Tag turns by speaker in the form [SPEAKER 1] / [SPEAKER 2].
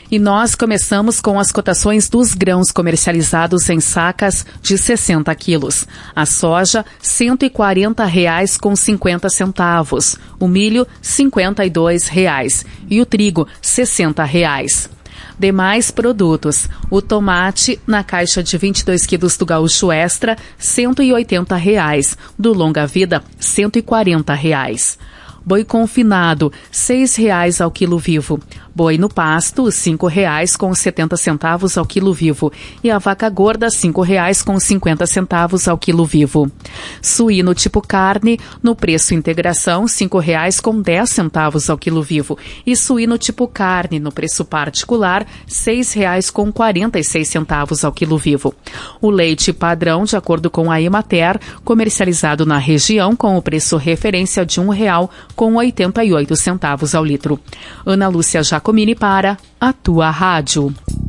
[SPEAKER 1] E nós começamos com as cotações dos grãos comercializados em sacas de 60 quilos. A soja, R$ 140,50. O milho, R$ 52,00. E o trigo, R$ 60,00. Demais produtos. O tomate, na caixa de 22 quilos do Gaúcho Extra, R$ 180,00. Do Longa Vida, R$ 140,00. Boi confinado, R$ 6,00 ao quilo vivo. Boi no pasto, R$ 5,70 ao quilo vivo. E a vaca gorda, R$ 5,50 ao quilo vivo. Suíno tipo carne, no preço integração, R$ 5,10 ao quilo vivo. E suíno tipo carne, no preço particular, R$ 6,46 ao quilo vivo. O leite padrão, de acordo com a Emater, comercializado na região com o preço referência de R$ 1,88 ao litro. Ana Lúcia Jacomini para a Tua Rádio.